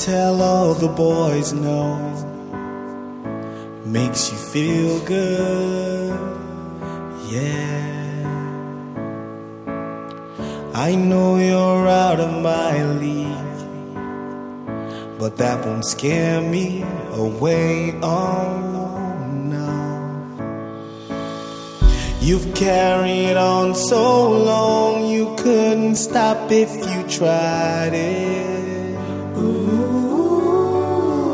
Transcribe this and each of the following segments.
tell all the boys no. Makes you feel good, yeah. I know you're out of my league, but that won't scare me away, oh no. You've carried on so long, you couldn't stop if you tried it. Ooh,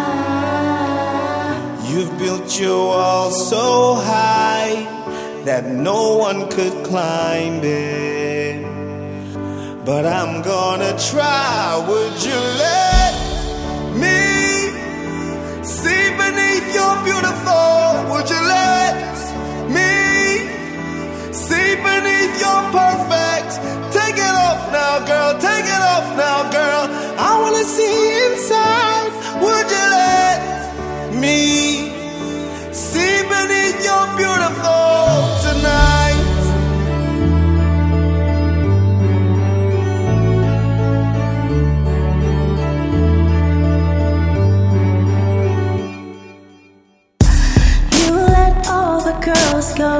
You've built your wall so high that no one could climb it. But I'm gonna try. Would you let me see beneath your beautiful? Would you let me see beneath your perfect? Take it off now, girl. Take it off now, girl. I wanna see inside. Would you let me see beneath your beautiful tonight? you let all the girls go.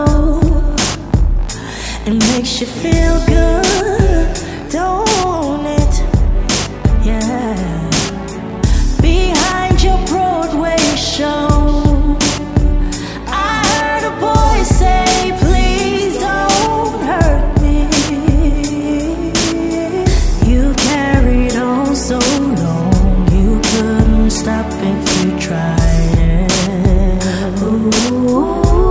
It makes you feel good, don't it? Yeah. Behind your Broadway show, I heard a boy say, please don't hurt me. You carried on so long, you couldn't stop if you tried it. Ooh.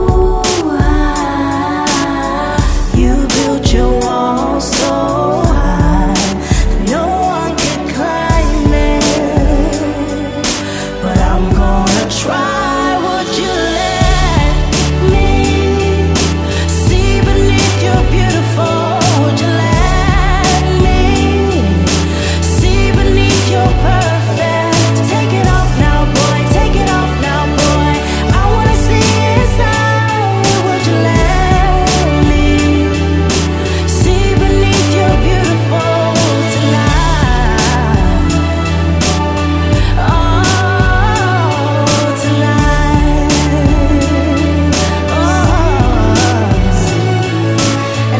You built your wall so high that no one can climb it. But I'm gonna try. Would you let me see beneath your beautiful? Would you let me see beneath your perfect? Take it off now, boy. Take it off now, boy. I wanna see inside. Would you let me see beneath your beautiful tonight? Oh, tonight. Oh, and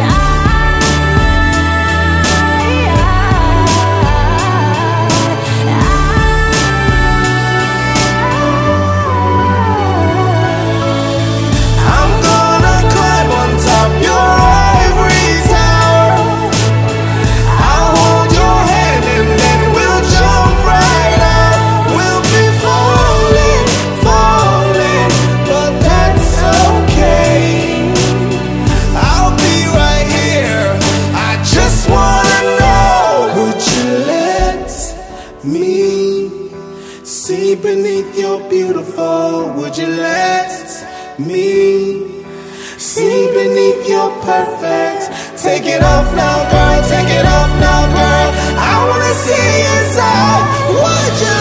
I'm gonna climb on top your ivory tower. I'll hold your hand and then we'll jump right out. We'll be falling, falling, but that's okay. I'll be right here. I just wanna know, would you let me see beneath your beautiful? Would you let me see beneath your perfect? Take it off now, girl. Take it off now, girl. I wanna see inside. Would you